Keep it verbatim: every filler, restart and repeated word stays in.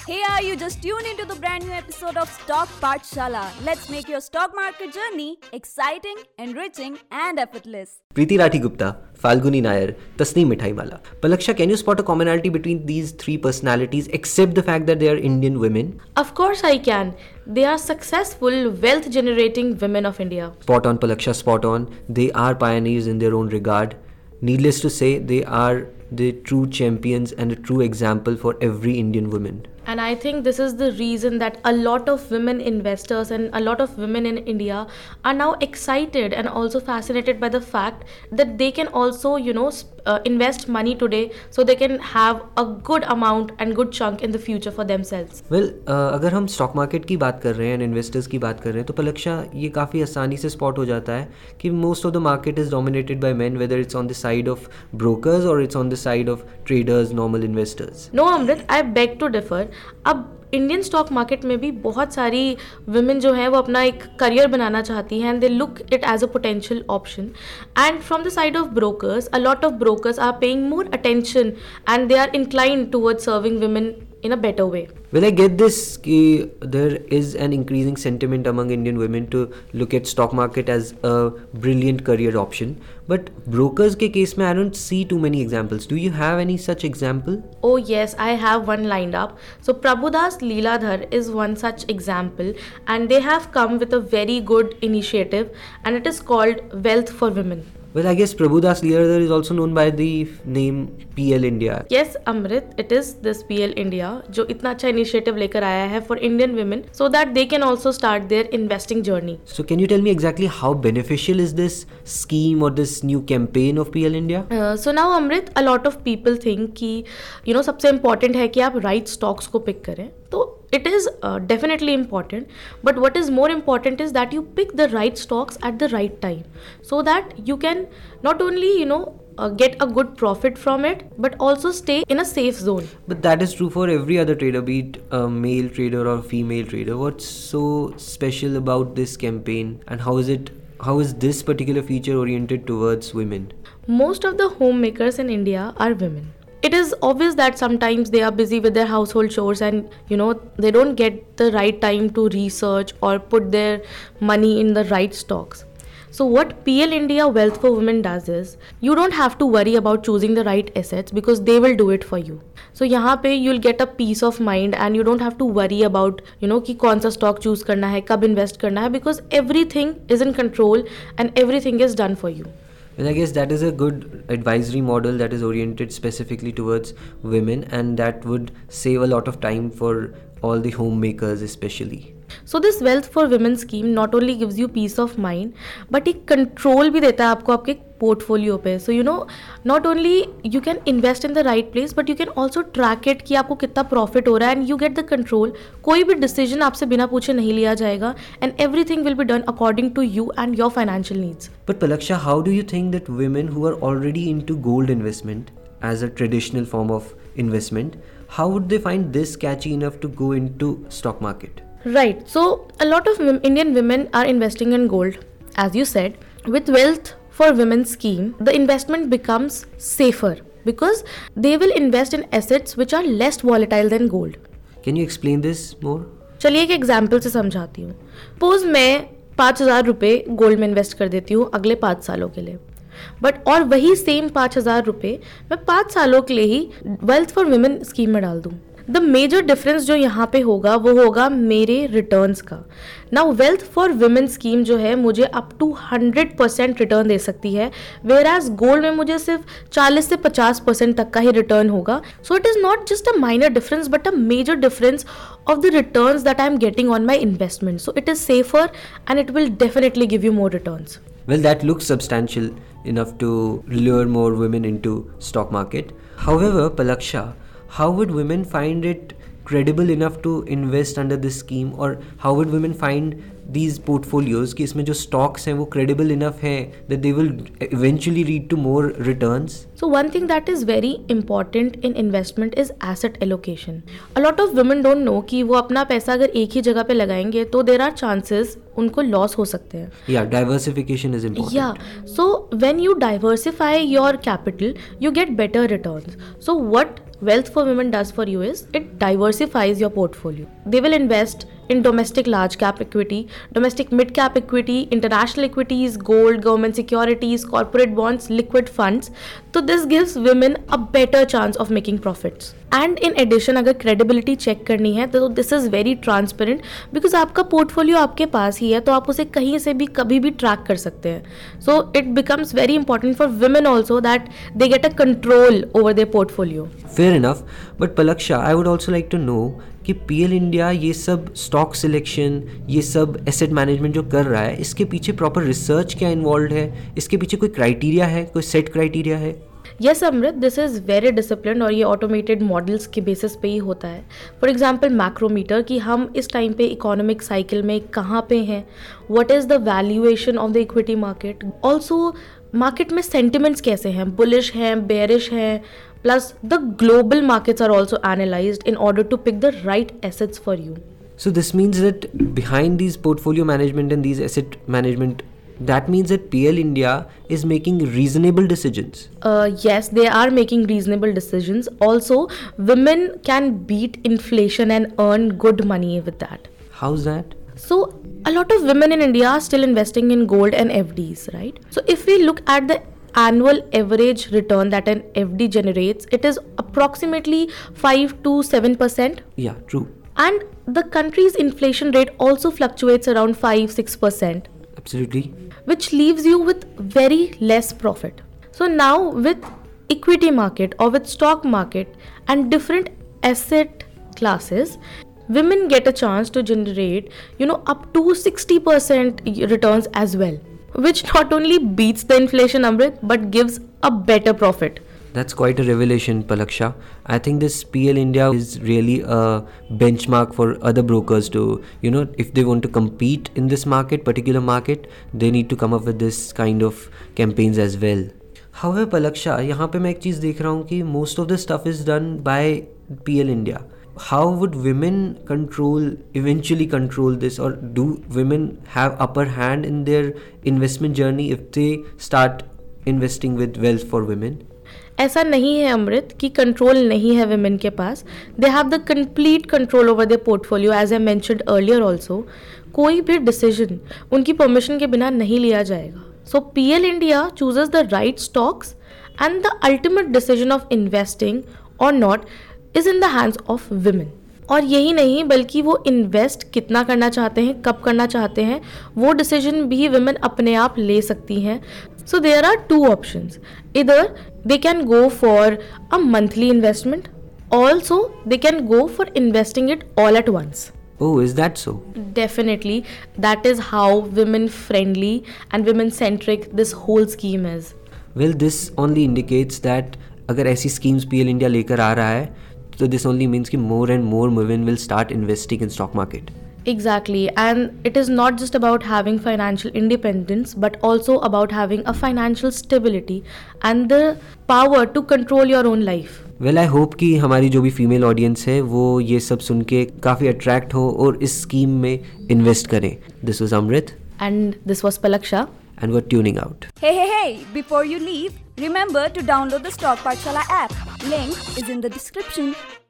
Hey, are you just tuned into the brand new episode of Stock Pathshala? Let's make your stock market journey exciting, enriching, and effortless. Preeti Rathi Gupta, Falguni Nair, Tasneem Mithaimala. Palaksha, can you spot a commonality between these three personalities except the fact that they are Indian women? Of course I can. They are successful, wealth-generating women of India. Spot on, Palaksha, spot on. They are pioneers in their own regard. Needless to say, they are the true champions and a true example for every Indian woman. And I think this is the reason that a lot of women investors and a lot of women in India are now excited and also fascinated by the fact that they can also, you know, uh, invest money today so they can have a good amount and good chunk in the future for themselves. Well, uh, अगर हम stock market की बात कर रहे हैं, investors की बात कर रहे हैं, तो पलक्षा ये काफ़ी आसानी से स्पॉट हो जाता है कि most of the market is dominated by men, whether it's on the side of brokers और it's on the side of traders, normal investors. No Amrit, I beg to differ. अब इंडियन स्टॉक मार्केट में भी बहुत सारी women जो हैं वो अपना एक करियर बनाना चाहती हैं and they look it as a potential option. And from the side of brokers, a lot of brokers are paying more attention and they are inclined towards serving women in a better way. Well, I get this ki there is an increasing sentiment among Indian women to look at stock market as a brilliant career option, but brokers ke case mein I don't see too many examples. Do you have any such example? Oh yes, I have one lined up. So Prabhudas Leeladhar is one such example, and they have come with a very good initiative, and it is called Wealth for Women. Well, I guess Prabhudas Leeladhar is also known by the name P L India. Yes, Amrit, it is this P L India जो इतना अच्छा initiative लेकर आया है for Indian women so that they can also start their investing journey. So can you tell me exactly how beneficial is this scheme or this new campaign of P L India? Uh, so now Amrit, a lot of people think कि you know सबसे important है कि आप right stocks को pick करें. तो it is uh, definitely important, but what is more important is that you pick the right stocks at the right time so that you can not only you know uh, get a good profit from it but also stay in a safe zone. But that is true for every other trader, be it a male trader or female trader. What's so special about this campaign, and how is it how is this particular feature oriented towards women? Most of the homemakers in India are women. It is obvious that sometimes they are busy with their household chores and you know they don't get the right time to research or put their money in the right stocks. So what P L India Wealth for Women does is you don't have to worry about choosing the right assets because they will do it for you. So यहाँ पे you'll get a peace of mind and you don't have to worry about you know कि कौन सा stock choose करना है, कब invest करना है, because everything is in control and everything is done for you. Well, I guess that is a good advisory model that is oriented specifically towards women, and that would save a lot of time for all the homemakers especially. So this Wealth for Women scheme not only gives you peace of mind, but एक control भी देता है आपको आपके portfolio पे. So you know, not only you can invest in the right place, but you can also track it कि आपको कितना profit हो रहा है, and you get the control. कोई भी decision आपसे बिना पूछे नहीं लिया जाएगा, and everything will be done according to you and your financial needs. But Palaksha, how do you think that women who are already into gold investment as a traditional form of investment, how would they find this catchy enough to go into stock market? Right. So a lot of Indian women are investing in gold. As you said, with Wealth for Women scheme, the investment becomes safer because they will invest in assets which are less volatile than gold. Can you explain this more? चलिए एक example से समझाती हूँ. Suppose मैं पाँच हज़ार रुपये gold में इन्वेस्ट कर देती हूँ अगले पाँच सालों के लिए, बट और वही सेम पाँच हज़ार रुपये मैं पाँच सालों के लिए ही वेल्थ फॉर वुमेन स्कीम में डाल दूँ. द मेजर डिफरेंस जो यहाँ पे होगा वो होगा मेरे रिटर्न्स का. Now wealth for women scheme जो है मुझे up to hundred percent return दे सकती है, वेयर एज गोल्ड में मुझे सिर्फ चालीस से पचास परसेंट तक का ही रिटर्न होगा. So it is not just a minor difference but a major difference of the returns that I am getting on my investment. So it is safer and it will definitely give you more returns. Well, that looks substantial enough to lure more women into stock market. However, Palaksha, how would women find it credible enough to invest under this scheme, or how would women find these portfolios कि इसमें जो stocks हैं वो credible enough हैं that they will eventually lead to more returns? So one thing that is very important in investment is asset allocation. A lot of women don't know कि वो अपना पैसा अगर एक ही जगह पे लगाएंगे तो there are chances उनको loss हो सकते हैं. Yeah, diversification is important. Yeah, so when you diversify your capital, you get better returns. So what wealth for women does for you is it diversifies your portfolio. They will invest in domestic large cap equity, domestic mid cap equity, international equities, gold, government securities, corporate bonds, liquid funds. So this gives women a better chance of making profits. And in addition, अगर credibility check करनी है तो this is very transparent because आपका portfolio आपके पास ही है तो आप उसे कहीं से भी कभी भी track कर सकते हैं. So it becomes very important for women also that they get a control over their portfolio. Fair enough, but Palaksha, I would also like to know कि पी एल इंडिया ये सब स्टॉक सिलेक्शन, ये सब asset management जो कर रहा है, इसके पीछे प्रॉपर रिसर्च क्या इन्वॉल्व है? इसके पीछे कोई क्राइटेरिया है, कोई सेट क्राइटेरिया है? Yes Amrit, this is very discipline और ये ऑटोमेटेड मॉडल्स के बेसिस पे ही होता है. फॉर एग्जांपल मैक्रोमीटर कि हम इस टाइम पे इकोनॉमिक साइकिल में कहाँ पे हैं, what is the valuation of the equity market, also market में सेंटिमेंट्स कैसे हैं, बुलिश हैं, बेयरिश हैं, plus the global markets are also analyzed in order to pick the right assets for you. So this means that behind these portfolio management and these asset management, that means that P L India is making reasonable decisions. Uh, yes, they are making reasonable decisions. Also, women can beat inflation and earn good money with that. How's that? So, a lot of women in India are still investing in gold and F Ds, right? So, if we look at the annual average return that an F D generates, it is approximately five to seven percent. Yeah, true. And the country's inflation rate also fluctuates around five to six percent. Absolutely. Which leaves you with very less profit. So now with equity market or with stock market and different asset classes, women get a chance to generate, you know, up to sixty percent returns as well, which not only beats the inflation, Amrit, but gives a better profit. That's quite a revelation, Palaksha. I think this P L India is really a benchmark for other brokers to, you know, if they want to compete in this market, particular market, they need to come up with this kind of campaigns as well. However, Palaksha, यहाँ पे मैं एक चीज़ देख रहा हूँ कि most of the stuff is done by P L India. How would women control, eventually control this, or do women have upper hand in their investment journey if they start investing with wealth for women? ऐसा नहीं है अमृत कि control नहीं है women के पास. They have the complete control over their portfolio, as I mentioned earlier also. कोई भी decision उनकी permission के बिना नहीं लिया जाएगा. So P L India chooses the right stocks and the ultimate decision of investing or not is in the hands of women. और यही नहीं बल्कि वो इन्वेस्ट कितना करना चाहते हैं, कब करना चाहते हैं, वो डिसीजन भी women अपने आप ले सकती हैं. So there are two options. Either they can go for a monthly investment, also they can go for investing it all at once. Oh, is that so? Definitely. That is how women friendly and women centric this whole scheme is. Well, this only indicates that अगर ऐसी schemes P L India लेकर आ रहा है, so this only means कि more and more women will start investing in stock market. Exactly, and it is not just about having financial independence but also about having a financial stability and the power to control your own life. Well, I hope कि हमारी जो भी female audience है वो ये सब सुन के काफ़ी अट्रैक्ट हो और इस स्कीम में इन्वेस्ट करें. This was Amrit. And this was Palaksha. And we're tuning out. Hey, hey, hey! Before you leave, remember to download the Stock Pathshala app. Link is in the description.